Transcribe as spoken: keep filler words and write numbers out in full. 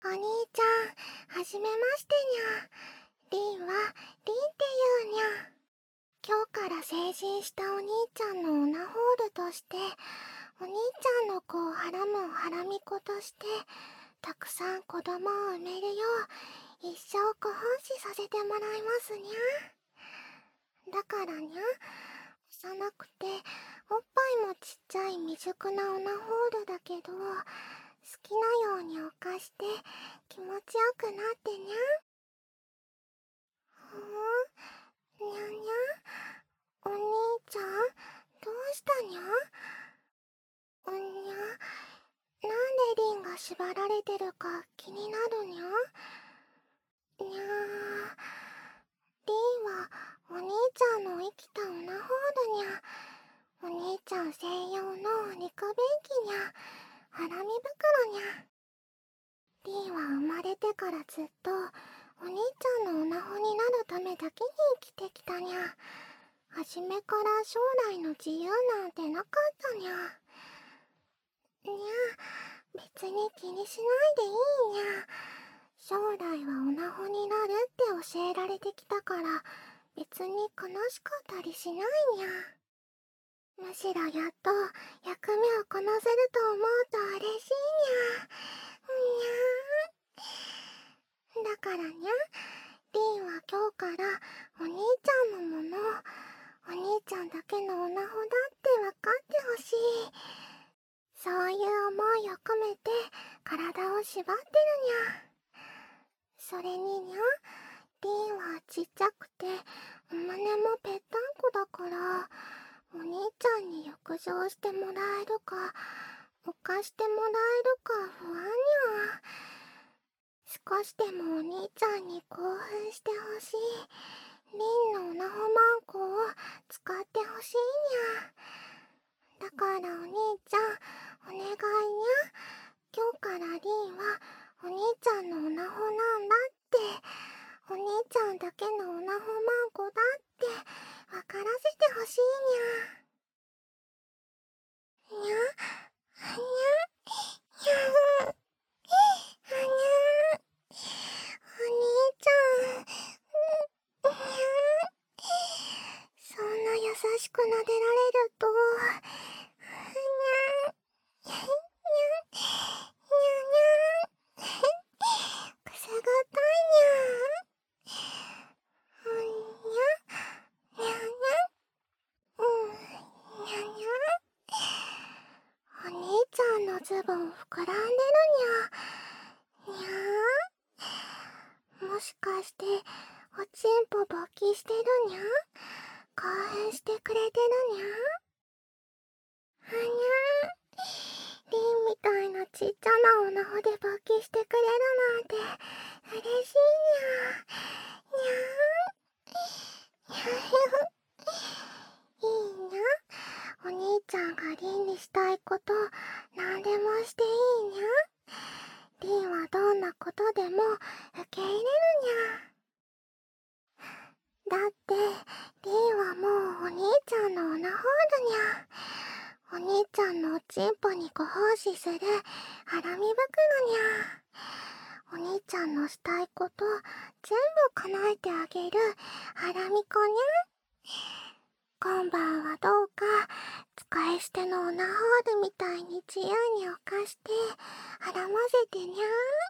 お兄ちゃん、はじめましてにゃ。りんはりんって言うにゃ。今日から成人したお兄ちゃんのオナホールとして、お兄ちゃんの子をはらむおはらみ子として、たくさん子供を産めるよう、一生ご奉仕させてもらいますにゃ。だからにゃ、幼くて、おっぱいもちっちゃい未熟なオナホールだけど、好きなようにおかして気持ちよくなってにゃ。ふん、にゃにゃ。お兄ちゃん、どうしたにゃ。おにゃ、なんでリンが縛られてるか気になるにゃ。にゃー、リンはお兄ちゃんの生きたオナホールにゃ。お兄ちゃん専用の肉便器にゃ。はらみ袋にゃ。リンは生まれてからずっとお兄ちゃんのオナホになるためだけに生きてきたにゃ。はじめから将来の自由なんてなかったにゃ。にゃ、別に気にしないでいいにゃ。将来はオナホになるって教えられてきたから別に悲しかったりしないにゃ。むしろやっと役目をこなせると思うと嬉しいにゃ。にゃー。だからにゃ、リンは今日からお兄ちゃんのもの、お兄ちゃんだけのオナホだって分かってほしい。そういう思いを込めて体を縛ってるにゃ。それににゃ、リンはちっちゃくてお胸もぺったんこだから、お兄ちゃんに浴場してもらえるか浮かしてもらえるか不安にゃ。少しでもお兄ちゃんに興奮してほしい。リンのオナホマンコを使ってほしいにゃ。だからお兄ちゃん、お願いにゃ。今日からリンはお兄ちゃんのオナホなんだって、お兄ちゃんだけのオナホマンコだって分からせてほしいにゃ。にゃ、にゃ、にゃ、にゃ、にゃ。お兄ちゃん、にゃ。そんな優しく撫でられると、にゃ、にゃ、にゃ、にゃ、にゃ。くすぐったいにゃ。おにゃ、にゃにゃ、うん、にゃにゃ。お兄ちゃんのズボン膨らんでるにゃ。にゃー。もしかしておちんぽ勃起してるにゃ。興奮してくれてるにゃ。はにゃー。リンみたいなちっちゃなオナホで勃起してくれるなんて嬉しいにゃ。にゃー。にゃいいにゃ。お兄ちゃんがリンにしたいことなんでもしていいにゃ。リンはどんなことでも受け入れるにゃ。だってリンはもうお兄ちゃんのオナホールにゃ。お兄ちゃんのおちんぽにご奉仕するはらみ袋にゃ。お兄ちゃんのしたいこと全部叶えてあげるはらみ子にゃ。今晩はどうか使い捨てのオナホールみたいに自由におかしてはらませてにゃ。